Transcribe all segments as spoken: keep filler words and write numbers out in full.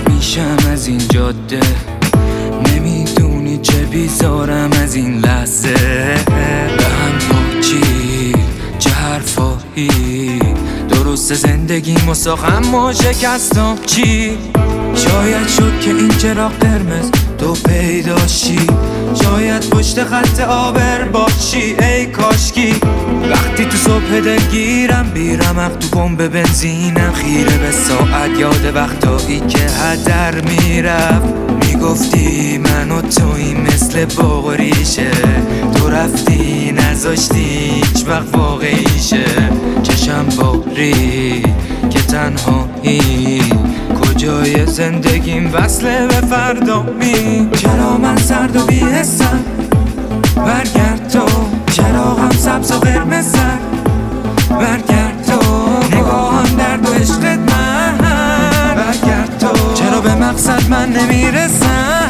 میشم از این جاده، نمیدونی چه بیزارم از این لحظه. به هم پاچی چه حرفایی، درست زندگی مساخم ما شکستم چی؟ شاید شد که این چراغ قرمز تو پیداشی، شاید پشت خط آبر باشی ای کاشکی. وقتی تو صبح دلگیرم بیرمق تو پمپ بنزینم، خیره به ساعت یاد وقتایی که هدر میرفت. میگفتی من و توی مثل باغ و ریشه، تو رفتی نذاشتی هیچ وقت واقعیشه. چشم باری که تنهایی، کجای زندگیم وصله به فردا می. چرا من سرد و بی‌حسم برگرد تو، چراغم سبز و قرمزم برگرد تو، نگاهم درد و عشقت من برگرد تو. چرا به مقصد من نمیرسم،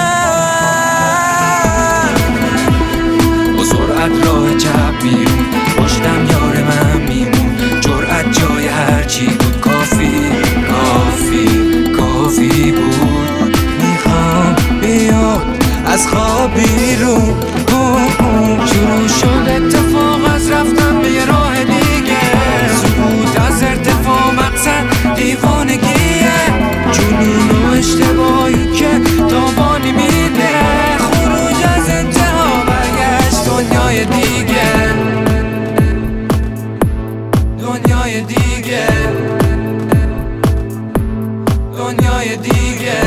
با سرعت راه چپ میرون، پشتم یار من میمون. جرأت جای هرچی بود کافی کافی کافی بود. میخوام بیاد از خواب بیرون. شروع شد اتفاق از رفتن به یه راه دیگه، سکوت از ارتفاع مقصد دیوانگیه. جنون و اشتباهی که تاوانی میده، خروج از انتها برگشت دنیای دیگه، دنیای دیگه، دنیای دیگه.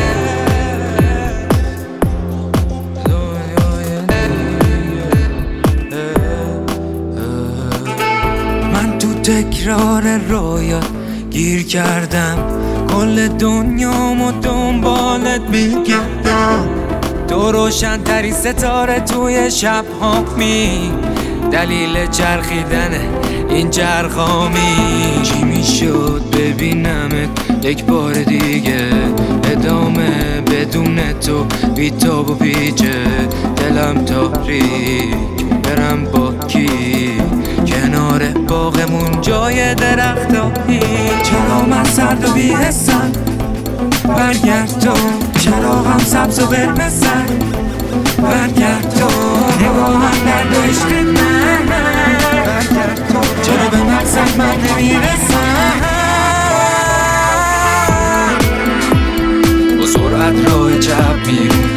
من تو تکرار رویات گیر کردم، کل دنیامو دنبالت میگردم. تو روشن ترین ستاره توی شب هامی، دلیل چرخیدن این چرخامی. چی میشد ببینمت یک بار دیگه، ادامه بدون تو بیتاب و بیجه. دلم تاریک برم با کی، کنار باغمون جای درختایی. چرا من سرد و بی‌حسم برگرد تو، چراغم سبز و قرمزم برگرد تو، نگاهم درد و عشقت من برگرد تو. چرا به مقصد من نمیرسم، با سرعت راه چپ میرون،